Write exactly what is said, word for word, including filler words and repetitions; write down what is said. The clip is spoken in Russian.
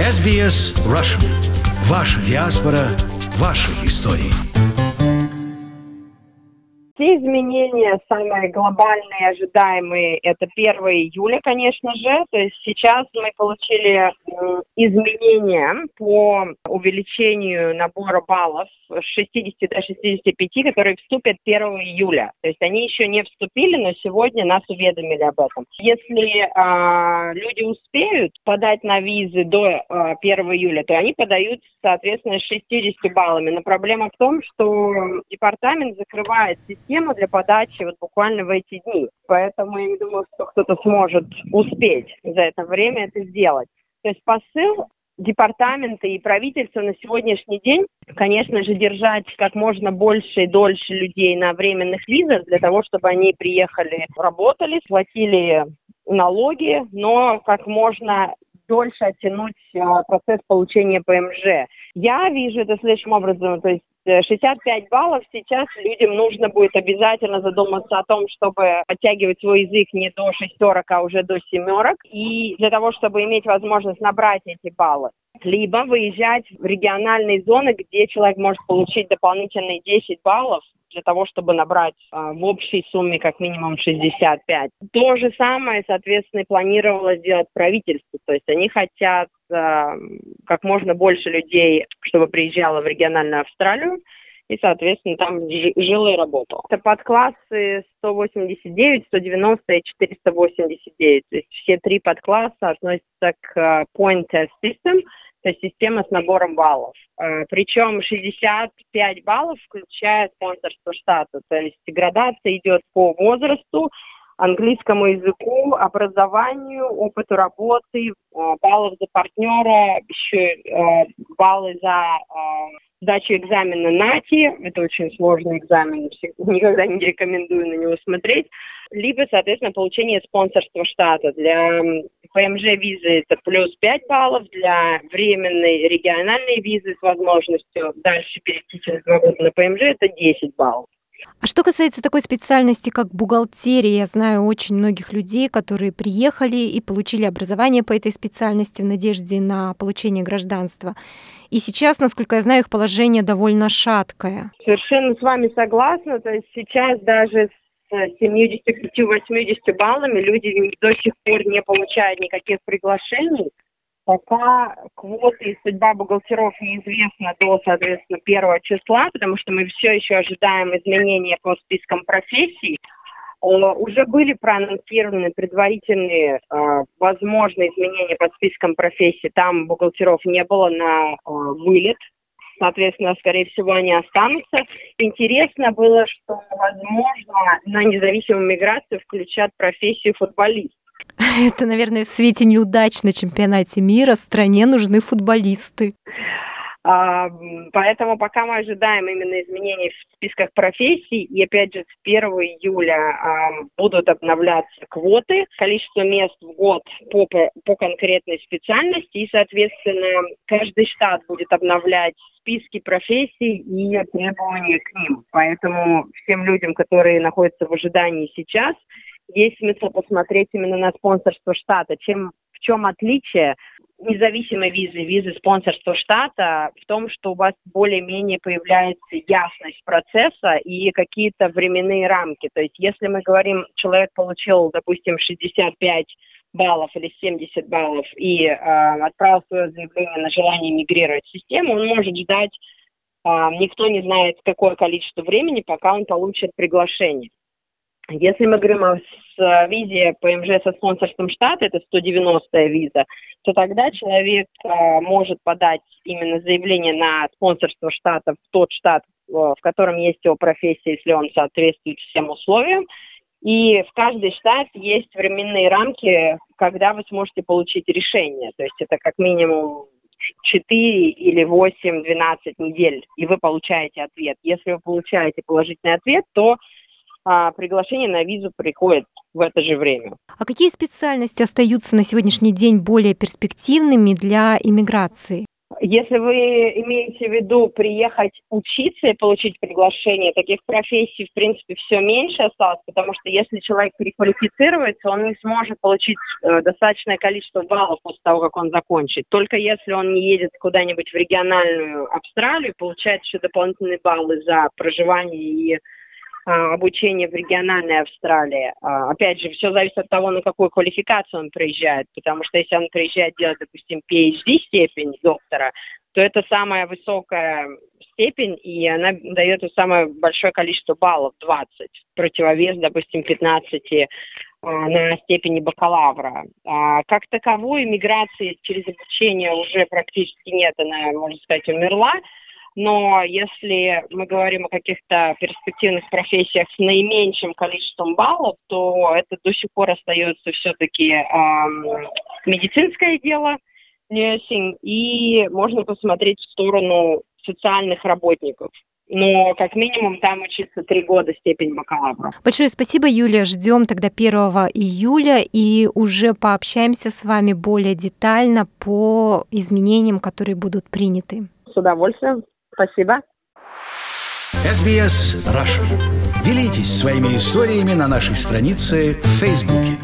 эс би эс Russian. Ваша диаспора, ваши истории. Все изменения, самые глобальные, ожидаемые, это первого июля, конечно же. То есть сейчас мы получили изменения по увеличению набора баллов с шестидесяти до шестидесяти пяти, которые вступят первого июля. То есть они еще не вступили, но сегодня нас уведомили об этом. Если э, люди успеют подать на визы до э, первого июля, то они подают, соответственно, с шестьюдесятью баллами. Но проблема в том, что департамент закрывает систему для подачи вот буквально в эти дни. Поэтому я не думаю, что кто-то сможет успеть за это время это сделать. То есть посыл департамента и правительства на сегодняшний день, конечно же, держать как можно больше и дольше людей на временных визах для того, чтобы они приехали, работали, платили налоги, но как можно дольше оттянуть а, процесс получения ПМЖ. Я вижу это следующим образом, то есть шестьдесят пять баллов сейчас людям нужно будет обязательно задуматься о том, чтобы подтягивать свой язык не до шестерок, а уже до семерок. И для того, чтобы иметь возможность набрать эти баллы. Либо выезжать в региональные зоны, где человек может получить дополнительные десять баллов для того, чтобы набрать а, в общей сумме как минимум шестьдесят пять. То же самое, соответственно, планировало сделать правительство. То есть они хотят а, как можно больше людей, чтобы приезжало в региональную Австралию и, соответственно, там жило и работало. Это подклассы сто восемьдесят девять, сто девяносто и четыреста восемьдесят девять. То есть все три подкласса относятся к uh, Point Test System, то есть система с набором баллов. Uh, причем шестьдесят пять баллов включает спонсорство штата. То есть градация идет по возрасту, английскому языку, образованию, опыту работы, uh, баллов за партнера, еще uh, баллы за uh, сдачу экзамена НАТИ. Это очень сложный экзамен, никогда не рекомендую на него смотреть. Либо, соответственно, получение спонсорства штата. Для ПМЖ-визы это плюс пять баллов, для временной региональной визы с возможностью дальше перейти через два года на ПМЖ это десять баллов. А что касается такой специальности, как бухгалтерия, я знаю очень многих людей, которые приехали и получили образование по этой специальности в надежде на получение гражданства. И сейчас, насколько я знаю, их положение довольно шаткое. Совершенно с вами согласна. То есть сейчас даже с семьюдесятью пятью - восьмидесятью баллами люди до сих пор не получают никаких приглашений. Пока квоты и судьба бухгалтеров неизвестна до, соответственно, первого числа, потому что мы все еще ожидаем изменения по спискам профессий. Уже были проанонсированы предварительные э, возможные изменения по спискам профессий. Там бухгалтеров не было на э, вылет. Соответственно, скорее всего, они останутся. Интересно было, что, возможно, на независимую миграцию включат профессию футболист. Это, наверное, в свете неудач на чемпионате мира стране нужны футболисты. А, поэтому пока мы ожидаем именно изменений в списках профессий, и опять же с первого июля а, будут обновляться квоты, количество мест в год по, по конкретной специальности, и, соответственно, каждый штат будет обновлять списки профессий и требования к ним. Поэтому всем людям, которые находятся в ожидании сейчас, есть смысл посмотреть именно на спонсорство штата. Чем, в чем отличие независимой визы, визы спонсорства штата в том, что у вас более-менее появляется ясность процесса и какие-то временные рамки. То есть если мы говорим, человек получил, допустим, шестьдесят пять баллов или семьдесят баллов и э, отправил свое заявление на желание мигрировать в систему, он может ждать, э, никто не знает, какое количество времени, пока он получит приглашение. Если мы говорим о визе ПМЖ со спонсорством штата, это сто девяностая виза, то тогда человек а, может подать именно заявление на спонсорство штата в тот штат, в котором есть его профессия, если он соответствует всем условиям. И в каждый штат есть временные рамки, когда вы сможете получить решение. То есть это как минимум четыре или восемь-двенадцать недель, и вы получаете ответ. Если вы получаете положительный ответ, то а приглашение на визу приходит в это же время. А какие специальности остаются на сегодняшний день более перспективными для иммиграции? Если вы имеете в виду приехать учиться и получить приглашение, таких профессий, в принципе, все меньше осталось, потому что если человек переквалифицируется, он не сможет получить э, достаточное количество баллов после того, как он закончит. Только если он не едет куда-нибудь в региональную Австралию, получает еще дополнительные баллы за проживание и обучение в региональной Австралии. Опять же, все зависит от того, на какую квалификацию он приезжает, потому что если он приезжает делать, допустим, пи эйч ди степень доктора, то это самая высокая степень, и она дает самое большое количество баллов, двадцать, противовес, допустим, пятнадцати на степени бакалавра. Как таковой миграции через обучение уже практически нет, она, можно сказать, умерла. Но если мы говорим о каких-то перспективных профессиях с наименьшим количеством баллов, то это до сих пор остается все-таки эм, медицинское дело, nursing, и можно посмотреть в сторону социальных работников. Но как минимум там учиться три года степень бакалавра. Большое спасибо, Юлия. Ждем тогда первого июля и уже пообщаемся с вами более детально по изменениям, которые будут приняты. С удовольствием. Спасибо. эс би эс Russian. Делитесь своими историями на нашей странице в Фейсбуке.